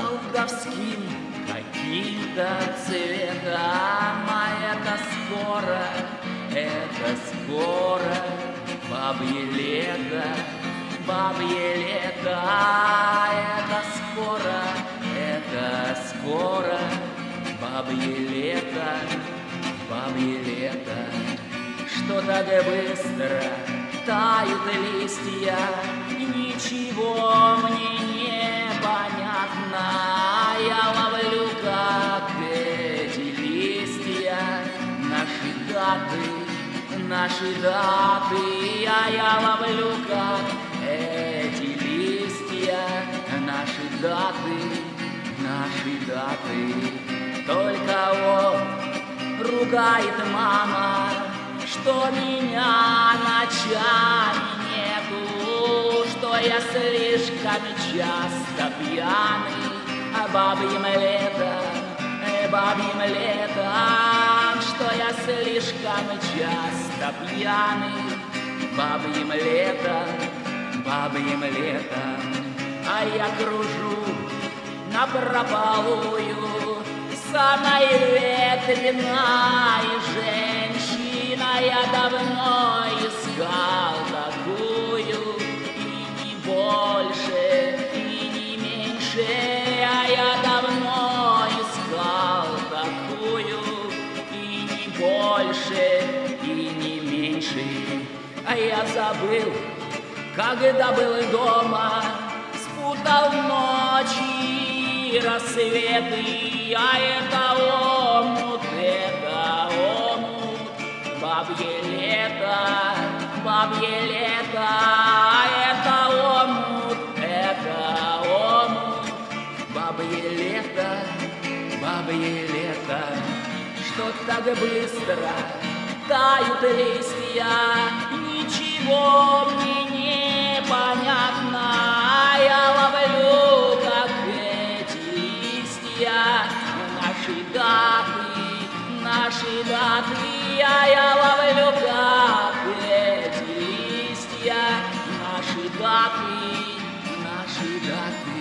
колдовским каким-то цветом. А это скоро бабье лето, бабье лето. А это скоро бабье лето, бабье лето. Что так быстро тают листья, ничего мне не понятно. Я ловлю, как эти листья, наши даты. А я ловлю, как эти листья, наши даты. Только вот ругает мама, что меня ночами нету, что я слишком часто пьяный, а бабьим летом, что я слишком часто пьяный, бабьим летом. А я кружу напропалую, самой ветреной женщина. Я давно искал такую, и не больше, и не меньше. А я давно искал такую, и не больше, и не меньше. А я забыл, когда был дома, спутал ночи и рассветы. А это омут, бабье лето, а это омут, бабье лето. Что так быстро тают листья, ничего мне не понятно. Я ловлю, как эти листья, наши даты. А я ловлю, как эти листья, наши даты.